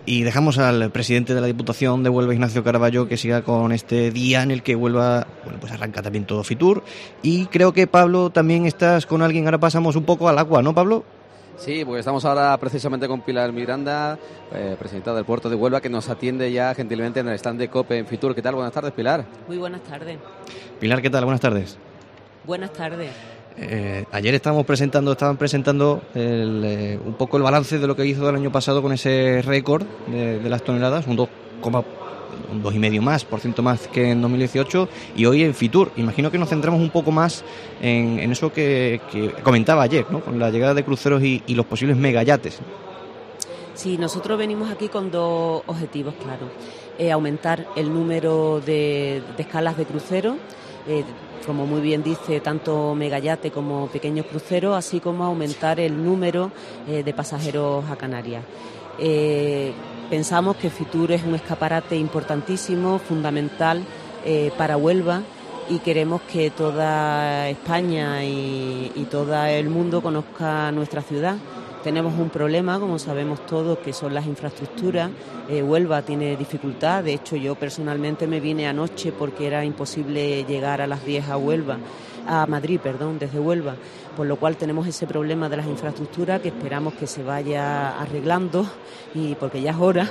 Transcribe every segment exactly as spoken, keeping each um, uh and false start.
Y dejamos al presidente de la Diputación de Huelva, Ignacio Caraballo, que siga con este día en el que Huelva, bueno, pues arranca también todo Fitur. Y creo que, Pablo, también estás con alguien. Ahora pasamos un poco al agua, ¿no, Pablo? Sí, porque estamos ahora precisamente con Pilar Miranda, eh, presidenta del Puerto de Huelva, que nos atiende ya gentilmente en el stand de COPE en Fitur. ¿Qué tal? Buenas tardes, Pilar. Muy buenas tardes. Pilar, ¿qué tal? Buenas tardes. Buenas tardes. Eh, ayer estábamos presentando, estaban presentando el, eh, un poco el balance de lo que hizo el año pasado con ese récord de, de las toneladas, un dos coma dos y medio más, por ciento más que en dos mil dieciocho, y hoy en Fitur. Imagino que nos centramos un poco más en, en eso que, que comentaba ayer, ¿no? Con la llegada de cruceros y, y los posibles megayates. Sí, nosotros venimos aquí con dos objetivos claros. Eh, aumentar el número de, de escalas de cruceros, eh, como muy bien dice, tanto megayate como pequeños cruceros, así como aumentar el número eh, de pasajeros a Canarias. Eh, pensamos que Fitur es un escaparate importantísimo, fundamental eh, para Huelva, y queremos que toda España y, y todo el mundo conozca nuestra ciudad. Tenemos un problema, como sabemos todos, que son las infraestructuras. Eh, Huelva tiene dificultad. De hecho, yo personalmente me vine anoche porque era imposible llegar a las diez a Huelva, a Madrid, perdón, desde Huelva. Por lo cual tenemos ese problema de las infraestructuras que esperamos que se vaya arreglando, y porque ya es hora.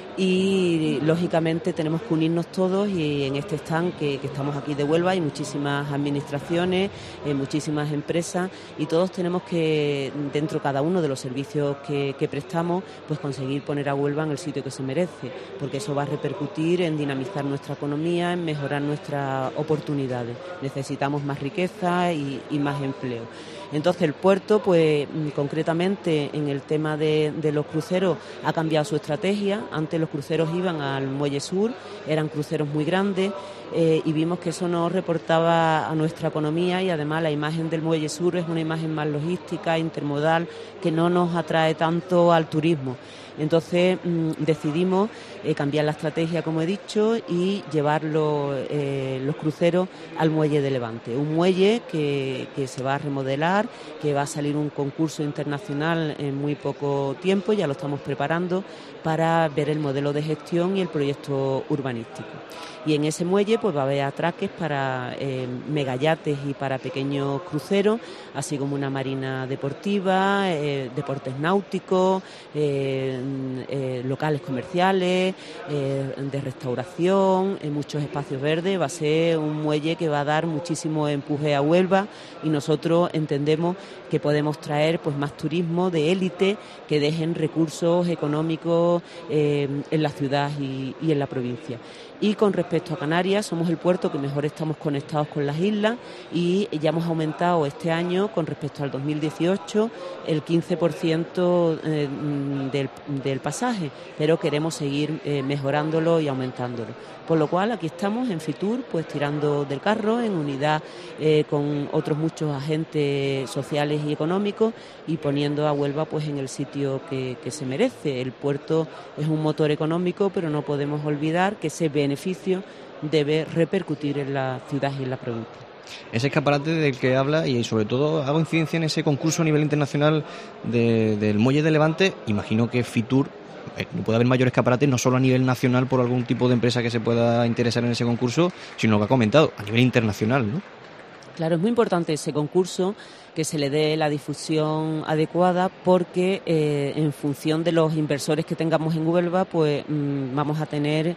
Y lógicamente tenemos que unirnos todos, y en este stand que, que estamos aquí de Huelva hay muchísimas administraciones, eh, muchísimas empresas, y todos tenemos que, dentro cada uno de los servicios que, que prestamos, pues conseguir poner a Huelva en el sitio que se merece, porque eso va a repercutir en dinamizar nuestra economía, en mejorar nuestras oportunidades. Necesitamos más riqueza y, y más empleo. Entonces el puerto, pues concretamente en el tema de, de los cruceros, ha cambiado su estrategia. Antes los cruceros iban al Muelle Sur, eran cruceros muy grandes, eh, y vimos que eso no reportaba a nuestra economía, y además la imagen del Muelle Sur es una imagen más logística, intermodal, que no nos atrae tanto al turismo. Entonces mmm, decidimos eh, cambiar la estrategia, como he dicho, y llevar los, eh, los cruceros al muelle de Levante. Un muelle que, que se va a remodelar, que va a salir un concurso internacional en muy poco tiempo, ya lo estamos preparando, para ver el modelo de gestión y el proyecto urbanístico. Y en ese muelle pues va a haber atraques para eh, megayates y para pequeños cruceros, así como una marina deportiva, eh, deportes náuticos, eh, eh, locales comerciales, eh, de restauración, en muchos espacios verdes. Va a ser un muelle que va a dar muchísimo empuje a Huelva, y nosotros entendemos que podemos traer pues más turismo de élite, que dejen recursos económicos eh, en la ciudad y, y en la provincia. Y con respecto a Canarias, somos el puerto que mejor estamos conectados con las islas, y ya hemos aumentado este año con respecto al dos mil dieciocho el quince por ciento eh, del, del pasaje, pero queremos seguir eh, mejorándolo y aumentándolo. Por lo cual aquí estamos en Fitur, pues tirando del carro en unidad eh, con otros muchos agentes sociales y económicos, y poniendo a Huelva pues en el sitio que, que se merece. El puerto es un motor económico, pero no podemos olvidar que ese beneficio debe repercutir en la ciudad y en la provincia. Ese escaparate del que habla, y sobre todo hago incidencia en ese concurso a nivel internacional de, del Muelle de Levante. Imagino que Fitur eh, puede haber mayor escaparate, no solo a nivel nacional por algún tipo de empresa que se pueda interesar en ese concurso, sino lo que ha comentado, a nivel internacional, ¿no? Claro, es muy importante ese concurso, que se le dé la difusión adecuada, porque eh, en función de los inversores que tengamos en Huelva, pues mmm, vamos a tener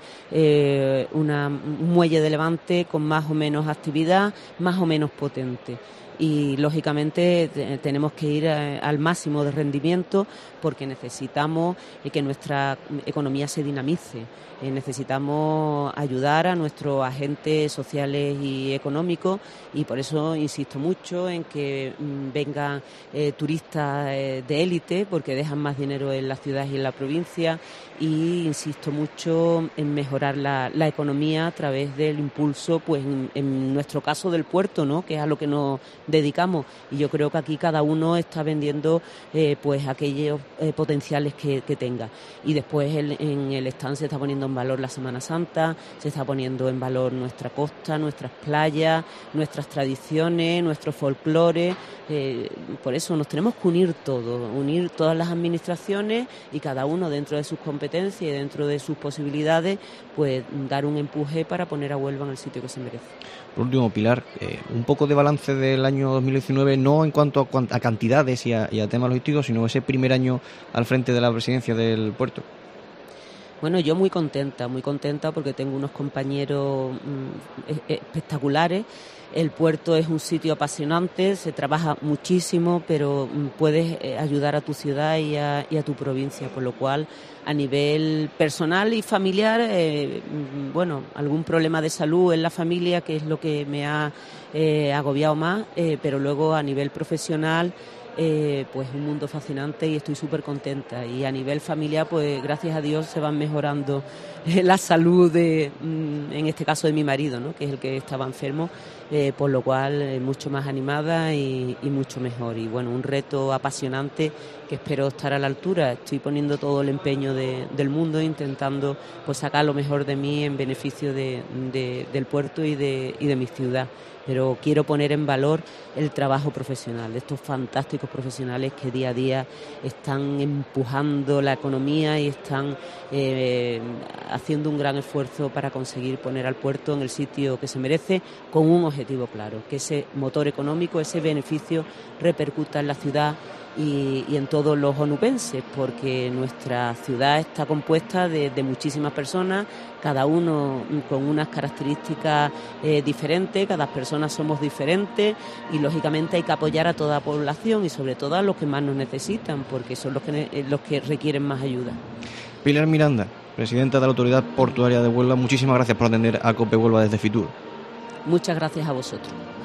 eh, una, un muelle de Levante con más o menos actividad, más o menos potente. Y lógicamente te, tenemos que ir a, al máximo de rendimiento, porque necesitamos eh, que nuestra economía se dinamice. Eh, necesitamos ayudar a nuestros agentes sociales y económicos, y por eso insisto mucho en que mmm, vengan eh, turistas eh, de élite, porque dejan más dinero en la ciudad y en la provincia, y insisto mucho en mejorar la, la economía a través del impulso, pues en, en nuestro caso del puerto, ¿no?, que es a lo que nos dedicamos. Y yo creo que aquí cada uno está vendiendo eh, pues aquellos eh, potenciales que, que tenga. Y después el, en el stand se está poniendo en valor la Semana Santa, se está poniendo en valor nuestra costa, nuestras playas, nuestras tradiciones, nuestro folclore. Eh, por eso nos tenemos que unir todos, unir todas las administraciones y cada uno dentro de sus competencias y dentro de sus posibilidades, pues dar un empuje para poner a Huelva en el sitio que se merece. Por último, Pilar, eh, un poco de balance del año dos mil diecinueve, no en cuanto a, a cantidades y a, y a temas logísticos, sino ese primer año al frente de la presidencia del puerto. Bueno, yo muy contenta, muy contenta porque tengo unos compañeros mmm, espectaculares. El puerto es un sitio apasionante, se trabaja muchísimo, pero mmm, puedes ayudar a tu ciudad y a, y a tu provincia, por lo cual a nivel personal y familiar, eh, bueno, algún problema de salud en la familia, que es lo que me ha eh, agobiado más, eh, pero luego a nivel profesional, Eh, pues un mundo fascinante y estoy súper contenta. Y a nivel familiar, pues gracias a Dios se van mejorando eh, la salud de, mm, en este caso de mi marido, ¿no?, que es el que estaba enfermo, eh, por lo cual eh, mucho más animada y, y mucho mejor. Y bueno, un reto apasionante que espero estar a la altura. Estoy poniendo todo el empeño de, del mundo, intentando pues sacar lo mejor de mí en beneficio de, de, del puerto y de, y de mi ciudad. Pero quiero poner en valor el trabajo profesional, de estos fantásticos profesionales que día a día están empujando la economía y están eh, haciendo un gran esfuerzo para conseguir poner al puerto en el sitio que se merece, con un objetivo claro, que ese motor económico, ese beneficio repercuta en la ciudad y, y en todos los onubenses, porque nuestra ciudad está compuesta de, de muchísimas personas, cada uno con unas características eh, diferentes, cada persona somos diferentes y lógicamente hay que apoyar a toda la población y sobre todo a los que más nos necesitan, porque son los que, los que requieren más ayuda. Pilar Miranda, presidenta de la Autoridad Portuaria de Huelva, muchísimas gracias por atender a COPE Huelva desde Fitur. Muchas gracias a vosotros.